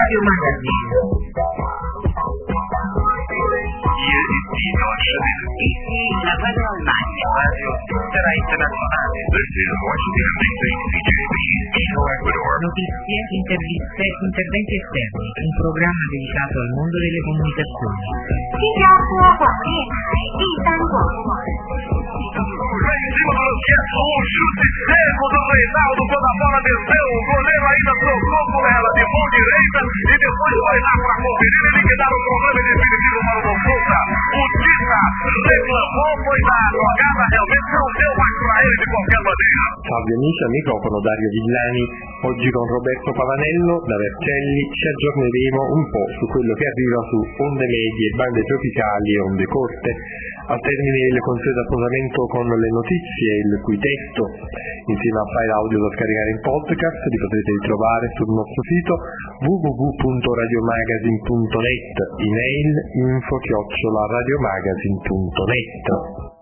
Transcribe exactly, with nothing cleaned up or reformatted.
Radio Magazine. Hier ist die Deutsche Welle. Ici la Radio Allemagne. Radio Intera Internazionale. This is Washington D C, C J B, Quito, Ecuador. Notizie, interviste, interventi esterni. Un programma dedicato al mondo delle comunicazioni. 新加坡广电台第三广播网。 Em cima do Luquete, o chute seco do Reinaldo quando a bola desceu, o goleiro ainda tocou com ela de mão direita e depois foi lá para conferir e liquidar o problema definitivo para o Consulta. O Tita reclamou, pois a jogada realmente não deu mais para ele de qualquer maneira. Salve amici, al microfono Dario Villani. Oggi con Roberto Pavanello da Vercelli ci aggiorneremo un po' su quello che arriva su onde medie, bande tropicali e onde corte. Al termine del consueto appuntamento con le notizie, il cui testo, insieme al file audio da scaricare in podcast, li potrete ritrovare sul nostro sito w w w punto radiomagazine punto net, email info chiocciola radiomagazine punto net.